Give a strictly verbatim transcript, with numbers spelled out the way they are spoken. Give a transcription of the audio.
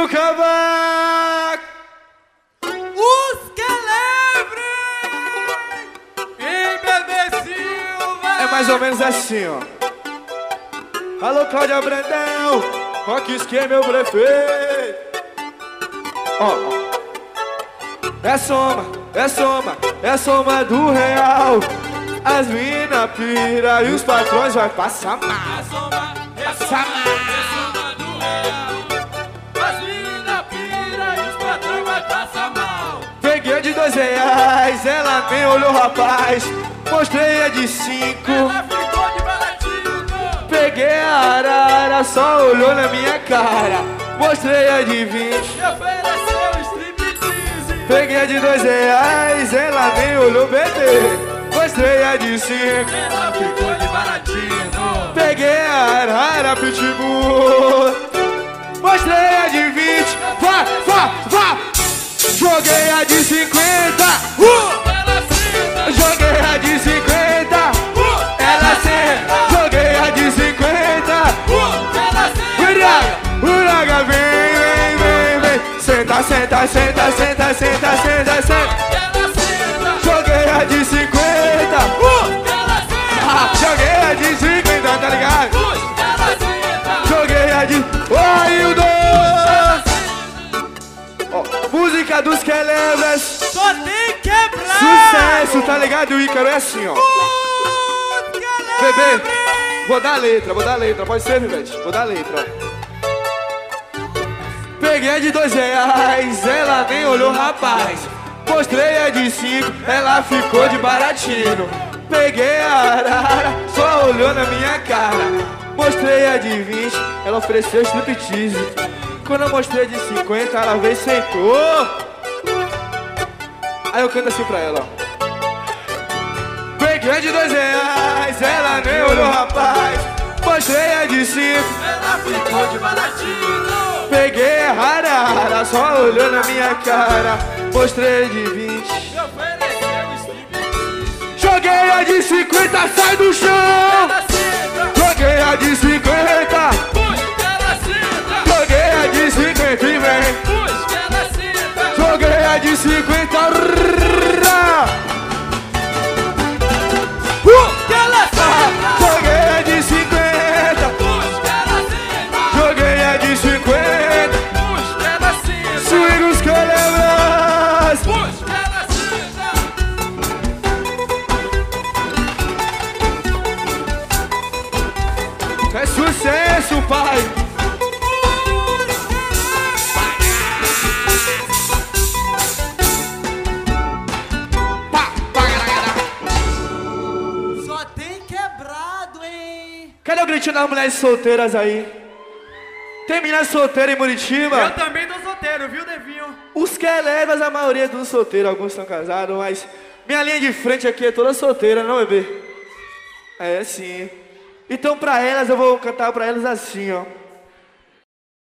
do cavaco. Os Quelebre e Bebê Silva. É mais ou menos assim, ó. Alô, Cláudia Brandão, rock esquema, meu prefeito. Ó, ó. É soma, é soma, é soma do real. As mina pira e os patrões vai passar mal. É soma, é Passar soma, mal. é soma do real. As mina pira e os patrões vai passar mal. Peguei de dois reais, ela nem olhou, rapaz. Mostrei a de cinco. Ela ficou de baratinho. Peguei a arara, só olhou na minha cara. Mostrei a de vinte. Me ofereceu striptease. Peguei a de dois reais, ela nem olhou, bebê. Mostrei a de cinco. Ela ficou de baratinho. Peguei a arara, pitbull. Mostrei a de vinte. Vá, vá, vá. Joguei a de cinquenta. Uh! Ela senta. Joguei a de cinquenta. Uh! Ela senta. Joguei a de cinquenta. Uh! Ela senta. Uraga, uraga, vem, vem, vem, vem. Senta, senta, senta, senta, senta, senta, senta. Ela senta. Joguei a de cinquenta. Uh! Ela senta. Ah, joguei a de cinquenta, tá ligado? Uh! Ela senta. Joguei a de... Ô, Hildo! Ó, música dos Quelebras. Só tem quebrar. Sucesso, tá ligado? O Ícaro é assim, ó. Bebê, vou dar a letra, vou dar a letra. Pode ser, Vivete? Vou dar a letra, ó. Peguei a de dois reais, ela nem olhou, rapaz. Mostrei a de cinco, ela ficou de baratinho. Peguei a arara, só olhou na minha cara. Mostrei a de vinte, ela ofereceu striptease. Quando eu mostrei a de cinquenta, ela veio e sentou. Aí eu canto assim pra ela, ó. Peguei a de dois reais, ela nem olhou, rapaz. Mostrei a de cinco, Ela ficou de baratinho. peguei a arara, só olhou na minha cara. Mostrei de vinte. Me ofereceu striptease. Joguei a de cinquenta, sai do chão. Ela senta. Joguei a de cinquenta. Puxa, ela senta. Joguei a de cinquenta e vem. Puxa, ela senta. Joguei a de cinquenta. Puxa, ela senta. Joguei a de cinquenta. Puxa, ela senta. Joguei a de cinquenta. Puxa, ela senta. Swing os Quelebras. Puxa, ela senta. É sucesso, pai. Pá, pá, galera. Só tem quebrado, hein? Cadê o gritinho das mulheres solteiras aí? Tem meninas solteiras em Muritiba? Eu também tô solteiro, viu, Devinho? Os Quelebras, a maioria dos solteiros, alguns estão casados, mas minha linha de frente aqui é toda solteira, não, bebê? É, sim. Então pra elas, eu vou cantar pra elas assim, ó.